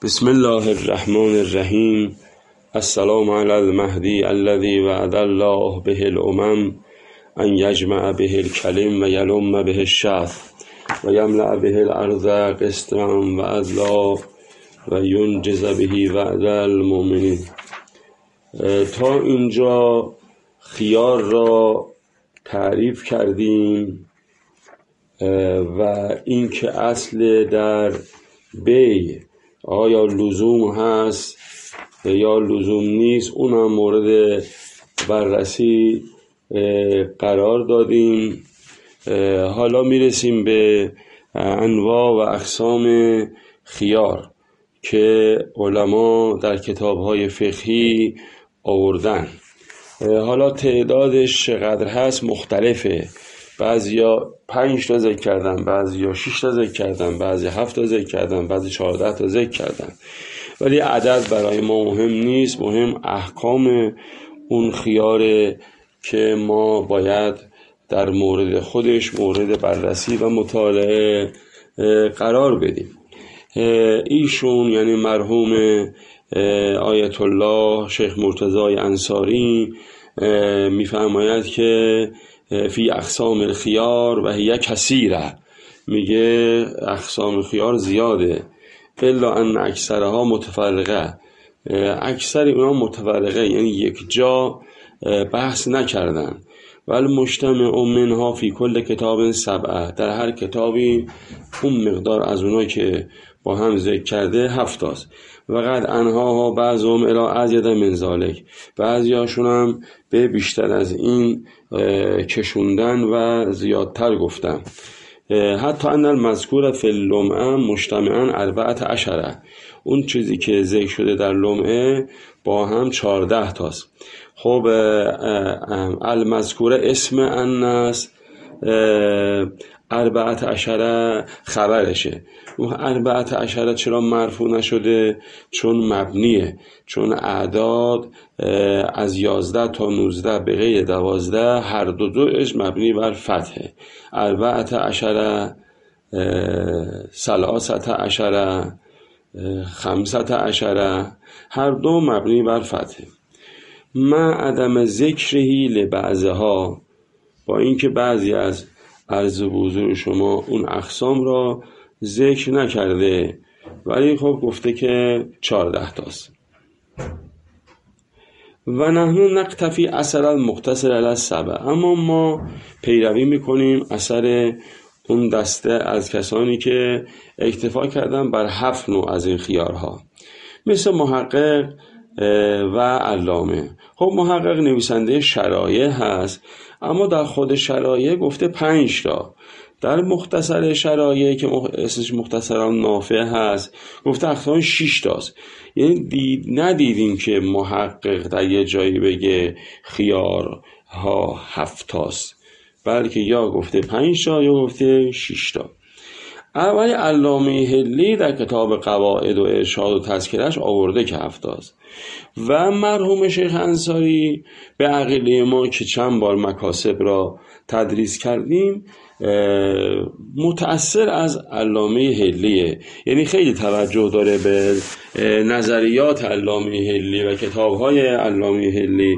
بسم الله الرحمن الرحیم. السلام علی المهدی الذی وعد الله به الامم ان یجمع به الکلم و یلم به الشعب و یملأ به الارض قسطا و عدلا و ینجز به وعد المؤمنین. تا اینجا خیار را تعریف کردیم و اینکه اصل در بیع آیا لزوم هست یا لزوم نیست اونم مورد بررسی قرار دادیم. حالا میرسیم به انواع و اقسام خیار که علما در کتاب‌های فقهی آوردن. حالا تعدادش چقدر هست مختلفه، بعضیا 5 تا ذکر کردن، بعضیا 6 تا ذکر کردن، بعضی 7 تا ذکر کردن، بعضی 14 تا ذکر کردن، ولی عدد برای ما مهم نیست، مهم احکام اون خیاره که ما باید در مورد خودش مورد بررسی و مطالعه قرار بدیم. ایشون یعنی مرحوم آیت الله شیخ مرتضی انصاری میفرماید که فی اقسام الخیار و هی کثیره، میگه اقسام خیار زیاده، الا ان اکثرها متفرقه، اکثر اونا متفرقه یعنی یک جا بحث نکردن. ولی مجتمع منها فی کل کتاب 7، در هر کتابی اون مقدار از اونا که با هم ذکر کرده 7 است. و قد انها بعضهم الی ازید من ذلک، بعضیاشون هم به بیشتر از این کشوندن و زیادتر گفتن. حتی ان المذکور فی اللمعه مجتمعا 14، اون چیزی که ذکر شده در لمعه با هم 14 تاست. خب المذکور اسم انس 14 خبرشه. اون 14 چرا مرفوع نشده؟ چون مبنیه، چون اعداد از 11 تا 19 به غیر 12 هر دوش مبنی بر فتحه. 14 13 15 هر دو مبنی بر فتحه. ما عدم ذکرهی لبعضها، با اینکه بعضی از عرض حضور شما اون اقسام را ذکر نکرده، ولی خب گفته که 14 تاست. و نحن نقتفی اثر المختصر علی 7، اما ما پیروی میکنیم اثر اون دسته از کسانی که اکتفا کردن بر 7 نوع از این خیارها، مثل محقق و علامه. خب محقق نویسنده شرایع هست، اما در خود شرایع گفته 5 تا. در مختصر شرایع که اسمش مختصرا نافع هست گفته اقسام 6 تاست. یعنی ندیدیم که محقق در یه جایی بگه خیارها 7 تاست، بلکه یا گفته 5 تا یا گفته 6 تا. اولی علامه حلی در کتاب قواعد و ارشاد و تذکرهش آورده که 7 تاست. و مرحوم شیخ انصاری به عقیده ما که چند بار مکاسب را تدریس کردیم متأثر از علامه حلیه، یعنی خیلی توجه داره به نظریات علامه حلی و کتاب‌های علامه حلی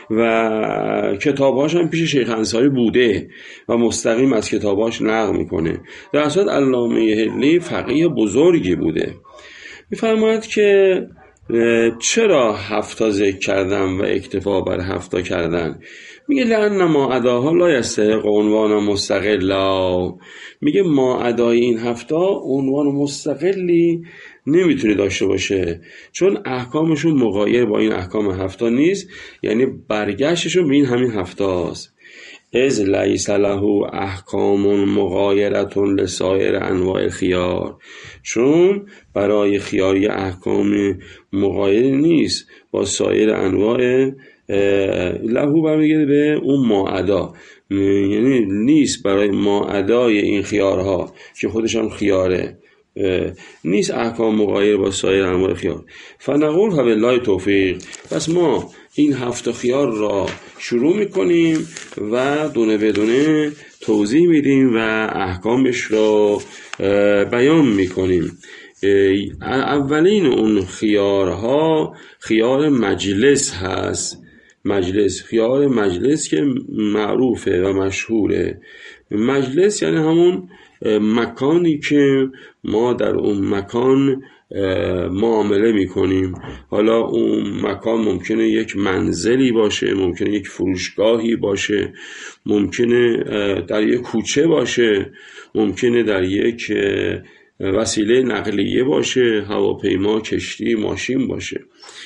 و کتاب‌هاش هم پیش شیخ انصاری بوده و مستقیم از کتاب‌هاش نقل میکنه. در اصل علامه حلی فقیه بزرگی بوده. میفرماید که چرا 7 تا ذکر کردن و اکتفا بر 7 تا کردن؟ میگه لأن ما اداها لا یستحق عنوان مستقلا، میگه ما ادای این 7 تا عنوان مستقلی نمیتونه داشته باشه، چون احکامشون مغایر با این احکام 7 تا نیست، یعنی برگشتشون به این همین 7 تاست. از لیس له احکام مغایرة لسایر انواع خیار، چون برای خیاری احکام مغایر نیست با سایر انواع. لهو برمیگرده به اون ماعدا، یعنی نیست برای ماعدای این خیارها که خودش هم خیاره، نیست احکام مغایر با سایر انواع خیار. فنقول فبالله توفیق، پس ما این 7 خیار را شروع میکنیم و دونه بدونه توضیح میدیم و احکامش را بیان میکنیم. اولین اون خیارها خیار مجلس هست. خیار مجلس که معروفه و مشهوره. مجلس یعنی همون مکانی که ما در اون مکان معامله میکنیم. حالا اون مکان ممکنه یک منزلی باشه، ممکنه یک فروشگاهی باشه، ممکنه در یک کوچه باشه، ممکنه در یک وسیله نقلیه باشه، هواپیما، کشتی، ماشین باشه.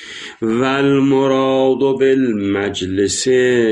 والمراد بالمجلس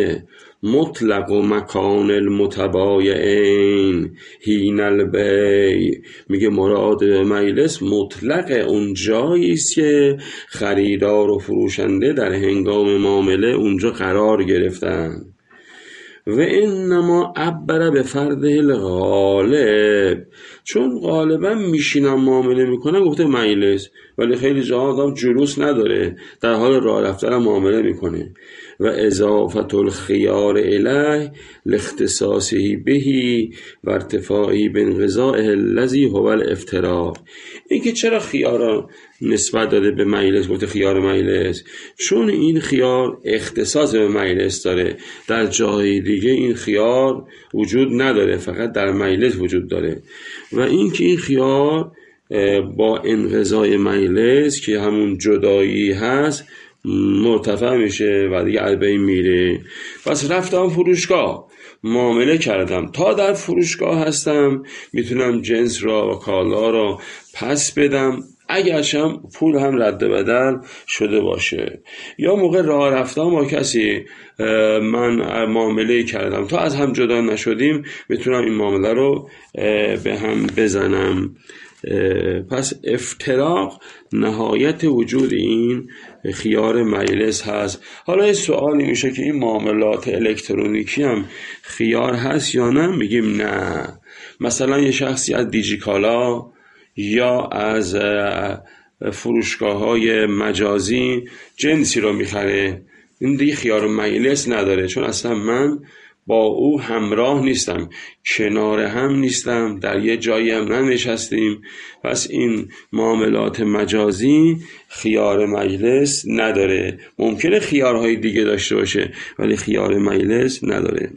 مطلق و مکان المتبایعین حین البیع. میگه مراد مجلس مطلق اون جایی است که خریدار و فروشنده در هنگام معامله اونجا قرار گرفتن. و انما عبر به فرده الغالب، چون غالبا میشینن معامله میکنن گفته مجلس، ولی خیلی جاها آدم جلوس نداره، در حال راه رفتن معامله میکنه. و اضافت الخیار الیه لاختصاصه بهی و ارتفاعی بانقضائه الذی هو الافتراق. این که چرا خیار نسبت داده به مجلس، گفته خیار مجلس، چون این خیار اختصاص به مجلس داره، در جای دیگه این خیار وجود نداره، فقط در مجلس وجود داره. و این که این خیار با انقضای مجلس که همون جدایی هست مرتفع میشه و دیگه البین میره. پس رفتم فروشگاه، معامله کردم، تا در فروشگاه هستم میتونم جنس را و کالا را پس بدم، اگرشم پول هم رد بدل شده باشه. یا موقع راه رفتم با کسی من معامله کردم، تا از هم جدا نشدیم میتونم این معامله رو به هم بزنم. پس افتراق نهایت وجود این خیار مجلس هست. حالا این سوالی میشه که این معاملات الکترونیکی هم خیار هست یا نه؟ میگیم نه. مثلا یه شخصی از دیجیکالا یا از فروشگاه‌های مجازی جنسی رو میخره، این دیگه خیار مجلس نداره، چون اصلا من با او همراه نیستم، کنار هم نیستم، در یه جایی هم ننشستیم. پس این معاملات مجازی خیار مجلس نداره. ممکنه خیارهای دیگه داشته باشه ولی خیار مجلس نداره.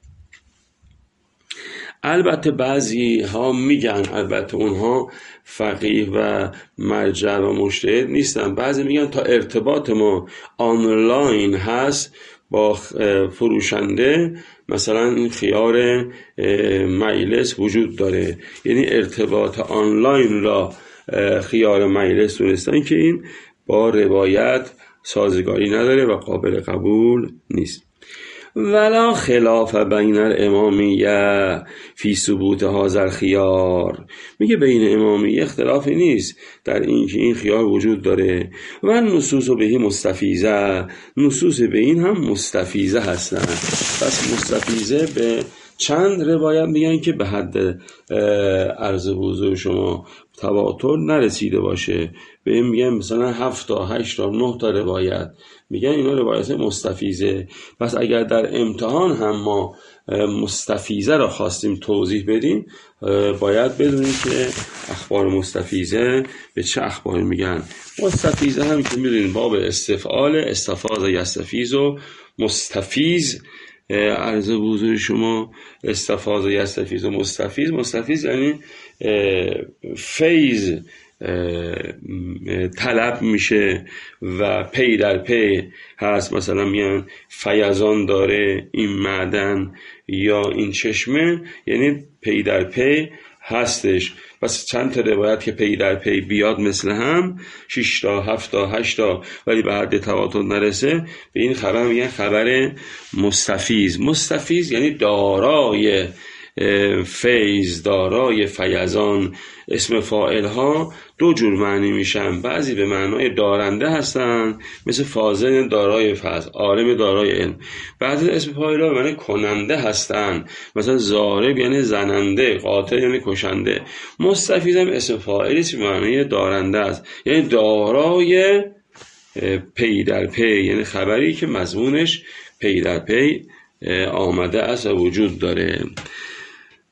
البته بعضی ها میگن، البته اونها فقیه و مرجع و مجتهد نیستن، بعضی میگن تا ارتباط ما آنلاین هست با فروشنده مثلا این خیار مجلس وجود داره، یعنی ارتباط آنلاین را خیار مجلس دونستن که این با روایت سازگاری نداره و قابل قبول نیست. ولا خلاف بین الامامیه فی ثبوت هذا الخیار. میگه بین امامیه اختلافی نیست در این که این خیار وجود داره. و نصوص بهی مستفیضه، نصوص به این هم مستفیضه هستن. پس مستفیضه به چند روایت میگن که به حد عرض حضور شما تواتر نرسیده باشه، به این میگن مثلا 7 تا 8 تا 9 تا روایت، میگن اینا روایت مستفیضه. پس اگر در امتحان هم ما مستفیضه را خواستیم توضیح بدیم، باید بدونیم که اخبار مستفیضه به چه اخبار میگن. مستفیضه هم که میدونیم باب استفعال، استفاض یستفیض و مستفیض، عرض حضور شما استفاض یستفیض و مستفیض. مستفیض یعنی فیض طلب میشه و پی در پی هست. مثلا میان فیضان داره این معدن یا این چشمه، یعنی پی در پی هستش. پس چند تا روایت که پی در پی بیاد مثل هم 6 تا 7 تا 8 تا ولی به حد تواتر نرسه، به این خبر میگن خبر مستفیض. مستفیض یعنی دارای فیض، دارای فیضان. اسم فاعل ها دو جور معنی میشن، بعضی به معنای دارنده هستن مثل فاضل دارای فضل، عالم دارای علم. بعضی اسم فاعل ها به معنی کننده هستن، مثلا ضارب یعنی زننده، قاتل یعنی کشنده. مستفیض هم اسم فاعلی است به معنی دارنده است، یعنی دارای پی در پی، یعنی خبری که مضمونش پی در پی آمده است و وجود داره.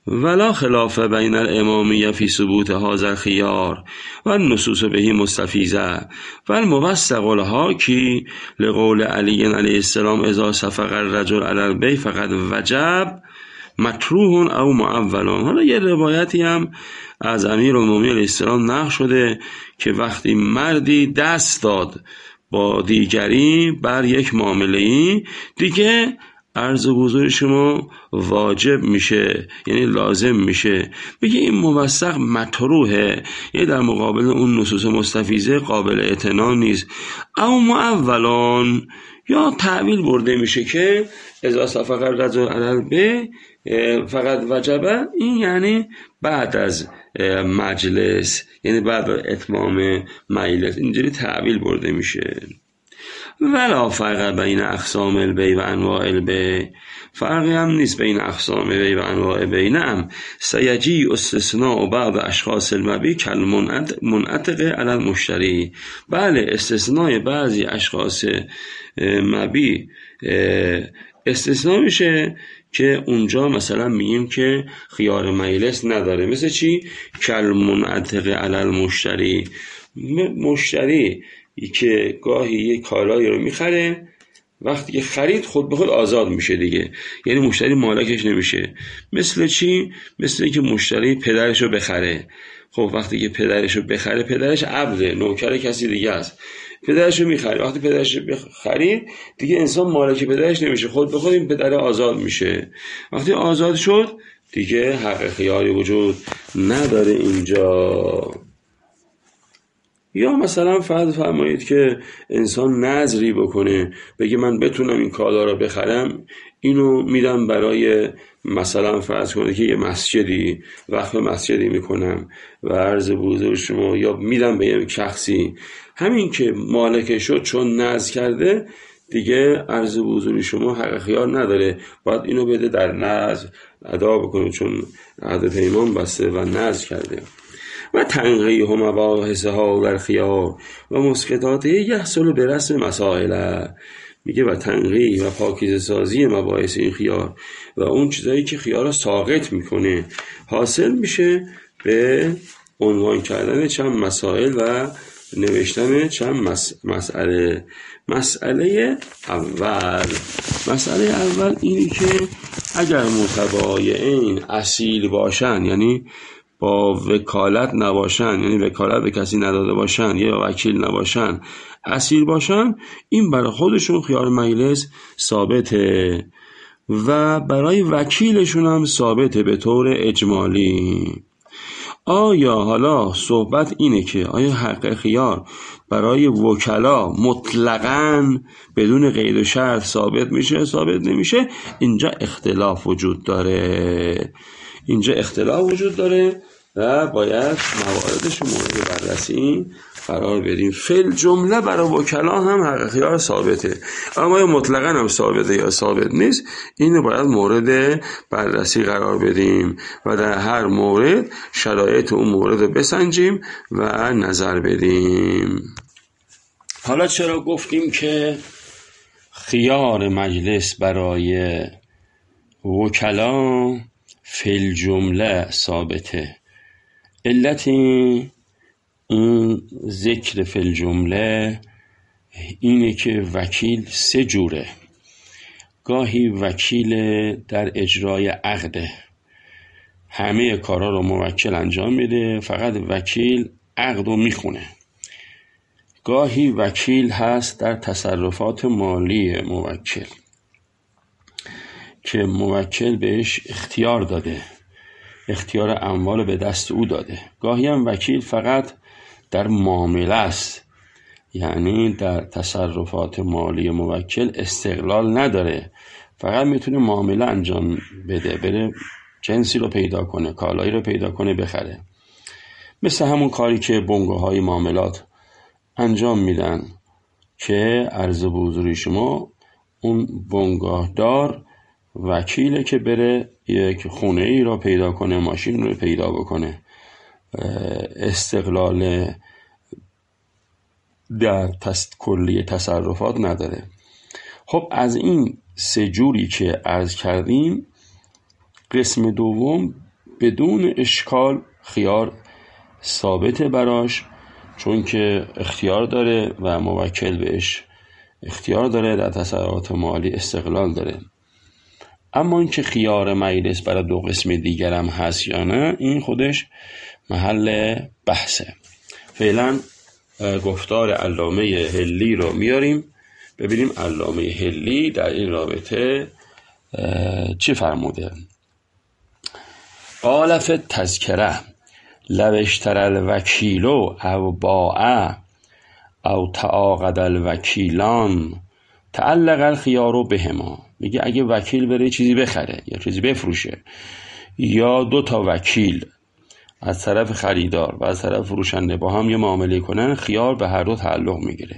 ولا خلاف بین الامامیه فی ثبوت هذا الخیار و النصوص به مستفیضه و الموثق الحاکی لقول علی علیه السلام اذا صفق الرجل علی البیع فقد وجب مکروه او معول. حالا یه روایتی هم از امیرالمومنین علیه السلام نقل شده که وقتی مردی دست داد با دیگری بر یک معامله‌ای، دیگه عرض حضور شما واجب میشه، یعنی لازم میشه. بگه این موثق مطروحه، یعنی در مقابل اون نصوص مستفیضه قابل اعتنا نیست. او معولان، یا تعویل برده میشه که اذا صفق الرجل علی البیع فقط وجبه، این یعنی بعد از مجلس، یعنی بعد از اتمام مجلس، اینجوری تعویل برده میشه. ولا فرق بین اقسام البیع و انواع البیع، فرقی هم نیست بین اقسام بیع و انواع بیع. نعم سیجی استثناء بعض اشخاص المبیع کالمنعتق علی المشتری، بله استثناء بعضی اشخاص مبیع استثناء میشه که اونجا مثلا میگیم که خیار مجلس نداره. مثل چی؟ کالمنعتق علی المشتری، مشتری که گاهی یک کالایی رو میخره، وقتی که خرید خود به خود آزاد میشه دیگه، یعنی مشتری مالکش نمیشه. مثل چی؟ مثل که مشتری پدرش رو بخره. خب وقتی که پدرش رو بخره، پدرش عبده، نوکر کسی دیگه است، پدرش رو میخره. وقتی پدرش رو بخرید دیگه انسان مالک پدرش نمیشه، خود به خود این پدر آزاد میشه. وقتی آزاد شد دیگه حق خیاری وجود نداره اینجا. یا مثلا فرض فرمایید که انسان نذری بکنه، بگه من بتونم این کالا رو بخرم، اینو میدم برای مثلا فرض کنید که یه مسجدی، وقف مسجدی میکنم و عرض بزرگ شما، یا میدم به یه شخصی، همین که مالک شد چون نذر کرده دیگه عرض بزرگ شما حق خیار نداره، باید اینو بده در نذر ادا بکنه چون عهد پیمان بسته و نذر کرده. و تنقیح و مباحثها در خیار و مسقطاته یحصل به رسم مسائل، میگه و تنقیح و پاکیزه سازی مباحث این خیار و اون چیزایی که خیار را ساقط میکنه حاصل میشه به عنوان کردن چند مسائل و نوشتن چند مسئله. مسئله اول اینی که اگر متبایعین اصیل باشن، یعنی با وکالت نباشن، یعنی وکالت به کسی نداده باشن یا وکیل نباشن، اصیل باشن، این برای خودشون خیار مجلس ثابته و برای وکیلشون هم ثابته به طور اجمالی. آیا حالا صحبت اینه که آیا حق خیار برای وکلا مطلقاً بدون قید و شرط ثابت میشه ثابت نمیشه؟ اینجا اختلاف وجود داره، و باید مواردش مورد بررسی قرار بدیم. فل جمله برای وکلا هم حق خیار ثابته، اما یا مطلقاً هم ثابته یا ثابت نیست، اینو باید مورد بررسی قرار بدیم و در هر مورد شرایط اون مورد رو بسنجیم و نظر بدیم. حالا چرا گفتیم که خیار مجلس برای وکلا فل جمله ثابته؟ علت این ذکر فل جمله اینه که وکیل سه جوره. گاهی وکیل در اجرای عقده، همه کارا رو موکل انجام میده، فقط وکیل عقد رو میخونه. گاهی وکیل هست در تصرفات مالی موکل که موکل بهش اختیار داده، اختیار اموال به دست او داده. گاهی هم وکیل فقط در معامله است، یعنی در تصرفات مالی موکل استقلال نداره، فقط میتونه معامله انجام بده، بره جنسی رو پیدا کنه، کالایی رو پیدا کنه بخره. مثل همون کاری که بنگاه‌های معاملات انجام میدن که عرض به حضور شما اون بنگاهدار وکیله که بره یک خونه ای را پیدا کنه، ماشین رو پیدا بکنه، استقلال در کلی تصرفات نداره. خب از این سه جوری که عرض کردیم، قسم دوم بدون اشکال خیار ثابت براش، چون که اختیار داره و موکل بهش اختیار داره، در تصرفات مالی استقلال داره. اما اینکه خیار مجلس برای دو قسم دیگر هم هست یا نه، این خودش محل بحثه. فعلا گفتار علامه حلی رو میاریم ببینیم علامه حلی در این رابطه چی فرموده. قال فی التذکره لو اشتری الوکیل او باع او تعاقد الوکیلان تعلق الخیار بهما. میگه اگه وکیل بره چیزی بخره یا چیزی بفروشه، یا دو تا وکیل از طرف خریدار و از طرف فروشنده با هم یه معامله کنن، خیار به هر دو تعلق میگیره.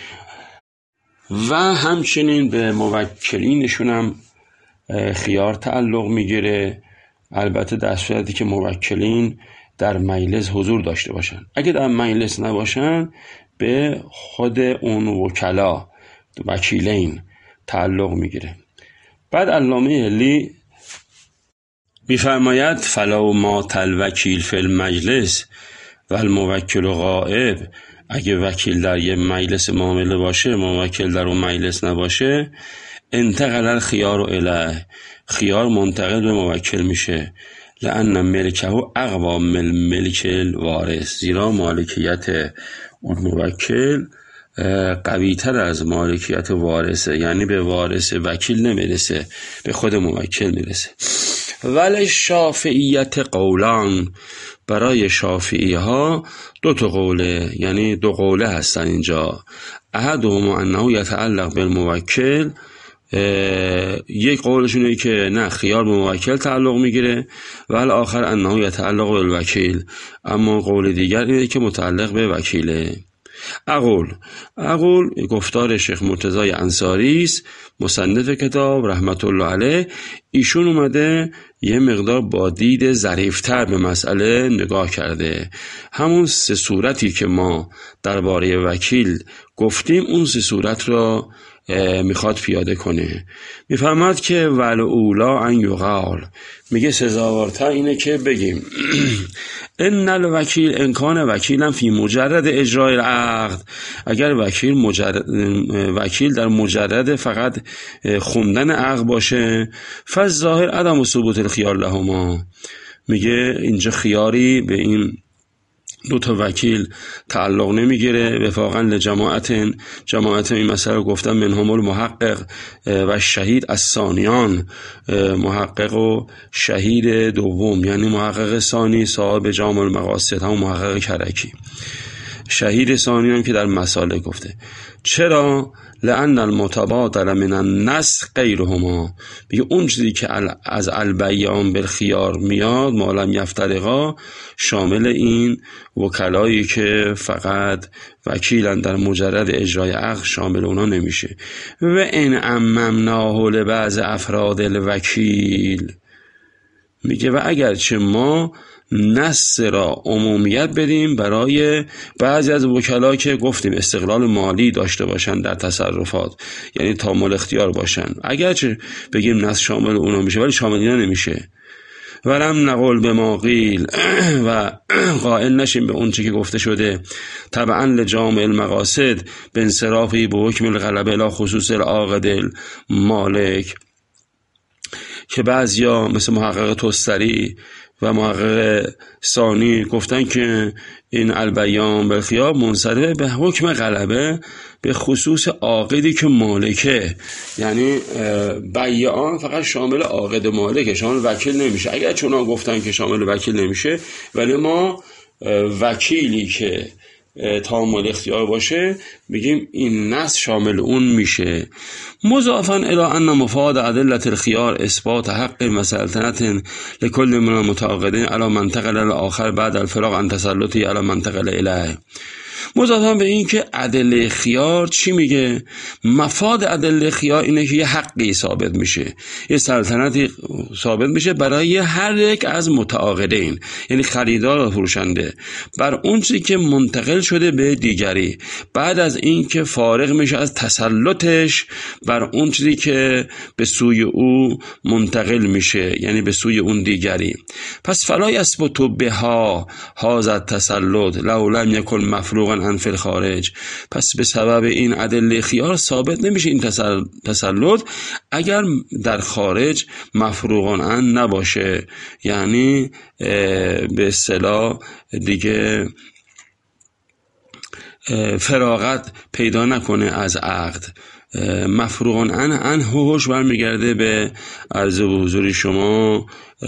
و همچنین به موکلینشون هم خیار تعلق میگیره، البته در صورتی که موکلین در مجلس حضور داشته باشن. اگه در مجلس نباشن به خود اون وکلا وکیلین تعلق میگیره. بعد علامه حلی میفرماید فلو مات الوکیل فی المجلس و الموکل غائب. اگه وکیل در یه مجلس معامله باشه، موکل در اون مجلس نباشه، انتقل الخیار الیه، خیار منتقل به موکل میشه. لأن ملکه اقوا من ملک الوارث، زیرا مالکیت اون موکل قوی تر از مالکیت وارثه، یعنی به وارث وکیل نمیرسه، به خود موکل میرسه. ولی شافعیت قولان، برای شافعی ها دو تا قوله، یعنی دو قوله هستن اینجا. احدهما انه یتعلق بالموکل، یک قولشونه که نه خیار به موکل تعلق میگیره، و الاخر انه یتعلق بالوکیل، اما قول دیگر اینه که متعلق به وکیله. اقول گفتار شیخ مرتضی انصاری است، مصنف کتاب رحمت الله علیه. ایشون اومده یه مقدار با دید ظریف‌تر به مسئله نگاه کرده. همون سه صورتی که ما درباره وکیل گفتیم، اون سه صورت را میخواد پیاده کنه. میفهمد که ولعولا ان یقال، میگه سزاوارتر اینه که بگیم ان الوکیل ان کان وکیلا فی مجرد اجرای العقد، اگر وکیل در مجرد فقط خوندن عقد باشه، فالظاهر عدم ثبوت الخیار لهما، میگه اینجا خیاری به این دو تا وکیل تعلق نمیگیره. وفاقا لجماعت این مسئله رو گفتم، منهم المحقق و شهید الثانیان، محقق و شهید دوم، یعنی محقق ثانی صاحب جامع المقاصد، هم محقق کرکی، شهید ثانیان که در مسائل گفته. چرا؟ لأن المتبادر من النص غیرهما، میگه اون چیزی که از البیان بالخیار میاد معلم یفترقا، شامل این وکلایی که فقط وکیلن در مجرد اجرای عقد، شامل اونا نمیشه. و ان عممناه لبعض افراد الوکیل، میگه و اگرچه ما نص را عمومیت بدیم برای بعضی از وکلا که گفتیم استقلال مالی داشته باشن در تصرفات، یعنی تامل اختیار باشن، اگرچه بگیم نص شامل اونا میشه ولی شامل اینا نمیشه. ولم نقول به ما قیل، و قائل نشیم به اون چی که گفته شده طبعا لجامع المقاصد به انصرافی به حکم الغلبه لا خصوص العاقد المالک، که بعضیا مثل محقق توستری و محقق ثانی گفتن که این البیان بالخیار منصرف به حکم غلبه به خصوص عاقدی که مالکه، یعنی بیعان فقط شامل عاقد مالکه، شامل وکیل نمیشه. اگر چنان گفتن که شامل وکیل نمیشه، ولی ما وکیلی که تامل اختیار باشه میگیم این نص شامل اون میشه. مضافاً الی ان مفاد ادله الخيار اثبات حق مسلطنت لكل من المتعاقدين على منطقه الاخر بعد الفراغ عن تسلطه على منطقه الیه. مضافاً به این که ادله خیار چی میگه؟ مفاد ادله خیار اینه که یه حقی ثابت میشه، یه سلطنتی ثابت میشه برای هر یک از متعاقدین، یعنی خریدار و فروشنده، بر اون چیزی که منتقل شده به دیگری بعد از این که فارغ میشه از تسلطش بر اون چیزی که به سوی او منتقل میشه، یعنی به سوی اون دیگری. پس فلا یثبت بها هذا التسلط لو لم یکن مفروغا عن فی الخارج، پس به سبب این ادله خیار ثابت نمیشه این تسلط اگر در خارج مفروغا عن نباشه، یعنی به اصطلاح دیگه فراغت پیدا نکنه از عقد. مفروغ عن هوش برمیگرده به عرض حضور شما،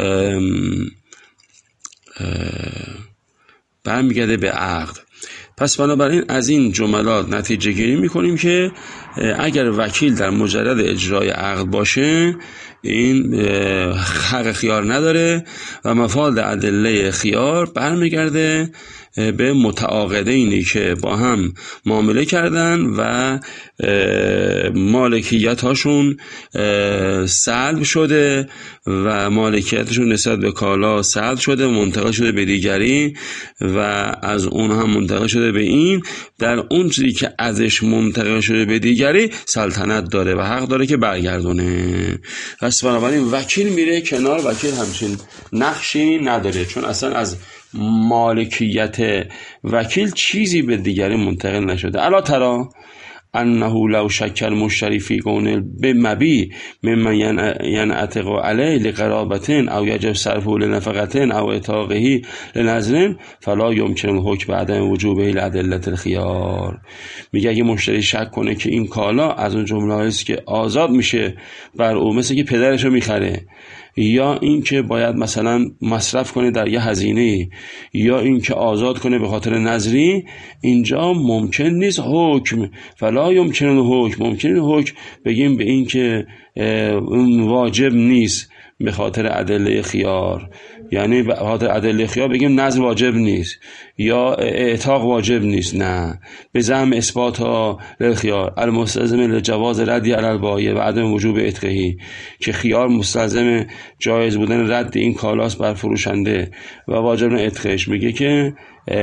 برمیگرده به عقد. پس بنابراین از این جملات نتیجه گیری میکنیم که اگر وکیل در مجرد اجرای عقد باشه این حق خیار نداره و مفاد ادله خیار برمیگرده به متعاقدینی که با هم معامله کردن و مالکیت هاشون سلب شده و مالکیتشون نسبت به کالا سلب شده، منتقل شده به دیگری و از اون هم منتقل شده به این، در اون چیزی که ازش منتقل شده به دیگری سلطنت داره و حق داره که برگردونه. پس بنابراین وکیل میره کنار، وکیل همچین نقشی نداره، چون اصلا از مالکیت وکیل چیزی به دیگری منتقل نشده. الا ترى انه لو شک المشتری فی کون بمبی ممن ینعتق علیه لقرابة او یجب صرفه لنفقة او اعتاقه لنذر فلا یمکن الحکم بعدم وجوبه لادله الخیار. میگه اگه مشتری شک کنه که این کالا از اون جمله است که آزاد میشه بر او، مثل که پدرشو میخره، یا این که باید مثلا مصرف کنه در یه هزینه، یا این که آزاد کنه به خاطر نظری، اینجا ممکن نیست حکم، فلا یمکن الحکم، ممکن حکم بگیم به این که واجب نیست به خاطر ادله خیار، یعنی به خاطر ادله خیار بگیم نذر واجب نیست یا اعتاق واجب نیست، نه، به زعم اثبات للخیار المستلزم لجواز ردی علی البایع و عدم وجوب عتقه، که خیار مستلزم جایز بودن رد این کالاست بر فروشنده و واجب عتقش، میگه که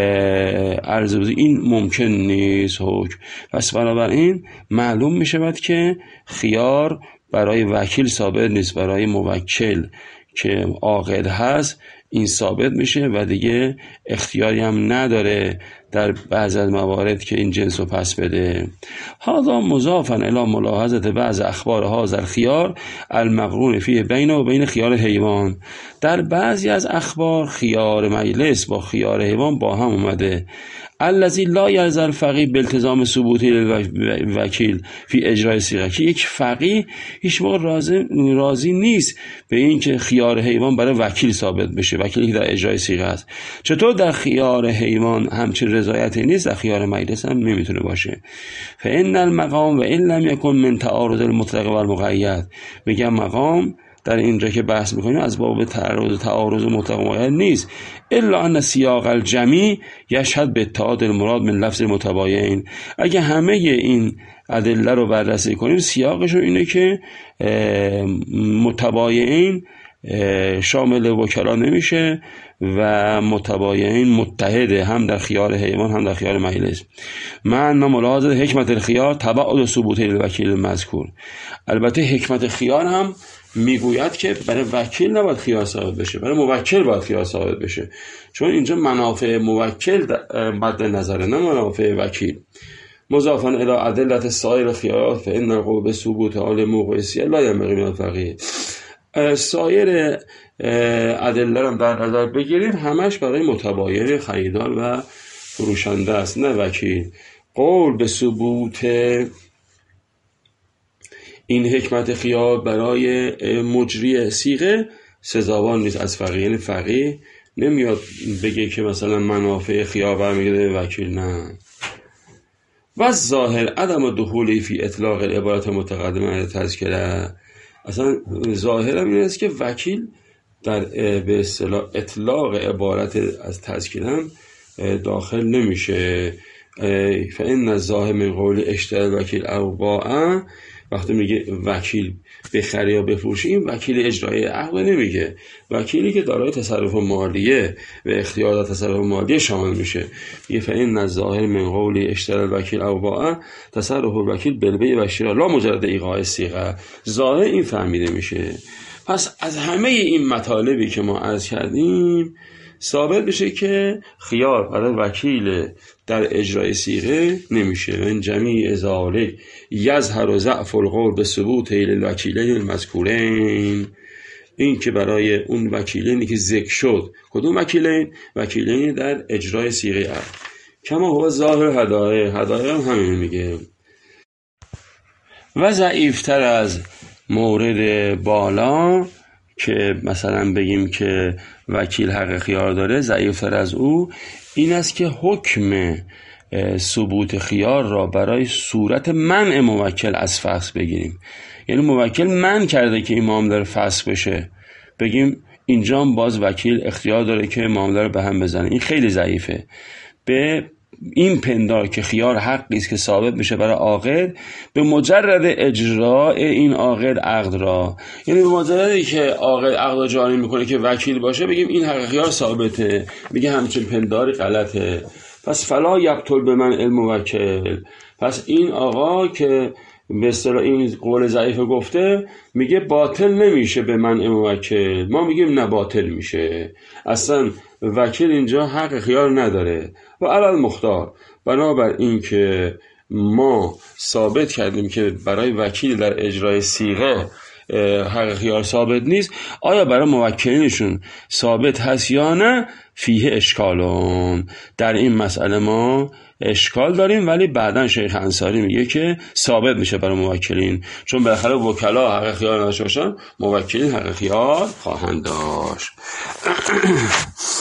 این ممکن نیست حکم. پس بنابراین معلوم میشود که خیار برای وکیل ثابت نیست، برای موکل که عاقد هست این ثابت میشه و دیگه اختیاری هم نداره در بعض از موارد که این جنس رو پس بده. هذا مضافا الی ملاحظه بعض اخبار هذا الخیار المقرون فیه بین و بین خیار حیوان. در بعضی از اخبار خیار مجلس با خیار حیوان با هم اومده. الذی لا یرضی الفقیه بالتزام ثبوتی وکیل فی اجرای صیغه، که یک فقیه هیچ موقع راضی نیست به این که خیار حیوان برای وکیل ثابت بشه، وکیلی که در اجرای صیغه است. چطور در خیار حیوان همچین رضایتی نیست، در خیار مجلس هم نمیتونه باشه. فان المقام و ان لم یکن من تعارض المطلق و المقید، میگم مقام در اینجا که بحث میکنیم از باب تعارض مطلق و مقید نیست، الا ان سیاق الجمی یشهد به اتحاد المراد من لفظ متباین. اگه همه این ادله رو بررسی کنیم سیاقش رو اینه که متباین شامل وکلا نمیشه و متباین متحده هم در خیار حیوان هم در خیار مجلس. معنی ملاحظه حکمت الخیار تبعد ثبوت الوکیل مذکور. البته حکمت خیار هم میگوید که برای وکیل نباید خیار ثابت بشه، برای موکل باید خیار ثابت بشه، چون اینجا منافع موکل مد نظره، نه منافع وکیل. مضافاً الی ادله سایر خیارات فان القول به ثبوت حال موقعیه لا ينبغي من الفقیه. سایر ادله رو در نظر بگیریم همش برای متباین خریدار و فروشنده است، نه وکیل. قول به ثبوت این حکمت خیار برای مجری صیغه سزاوار نیست از فقیه، یعنی فقیه نمیاد بگه که مثلا منافع خیار برمیگرده به وکیل، نه. و ظاهر عدم دخولی فی اطلاق العبارت متقدمه تذکره، اصلا ظاهر هم این است که وکیل در به اصطلاح اطلاق عبارت از تذکره هم داخل نمیشه. فإن الظاهر من قول اشتری الوکیل او باع، وقتی میگه وکیل بخری یا بفروشی، این وکیل اجرایی عقد نمیگه، وکیلی که دارای تصرف مالیه و اختیار در تصرف مالیه شامل میشه. میگه فإن الظاهر من قول اشتری الوکیل او باع تصرف الوکیل بالبیع و شراء لا مجرد ایقاع الصیغه. ظاهر این فهمیده میشه. پس از همه این مطالبی که ما عرض کردیم ثابت بشه که خیار برای وکیل در اجرای صیغه نمیشه. این جمیع ذالک یظهر ضعف القول به ثبوت الوکیلین المذکورین، این که برای اون وکیلینی که ذکر شد، کدوم وکیلین؟ وکیلین در اجرای صیغه عقد. کما هو ظاهر هدایه هم همین میگه. و ضعیفتر از مورد بالا که مثلا بگیم که وکیل حق خیار داره، ضعیفتر از او این است که حکم ثبوت خیار را برای صورت منع موکل از فسخ بگیریم. یعنی موکل منع کرده که این معامله فسخ بشه، بگیم اینجا هم باز وکیل اختیار داره که معامله رو به هم بزنه. این خیلی ضعیفه. به این پندار که خیار حقی است که ثابت میشه برای عاقد به مجرد اجراء این عاقد عقد را، یعنی به مجردی که عاقد عقد را جاری میکنه که وکیل باشه بگیم این حق خیار ثابته. میگه همچین پنداری غلطه، پس فلا یبطل به من الموکل. پس این آقا که به اصطلاح این قول ضعیف گفته میگه باطل نمیشه به من موکل، ما میگیم نه باطل میشه، اصلا وکیل اینجا حق خیار نداره. و علی المختار، بنابر این که ما ثابت کردیم که برای وکیل در اجرای صیغه حق خیار ثابت نیست، آیا برای موکلینشون ثابت هست یا نه؟ فیه اشکالون، در این مسئله ما اشکال داریم، ولی بعداً شیخ انصاری میگه که ثابت میشه برای موکلین، چون بالاخره وکلا حق خیار نداشتن، موکلین حق خیار خواهند داشت.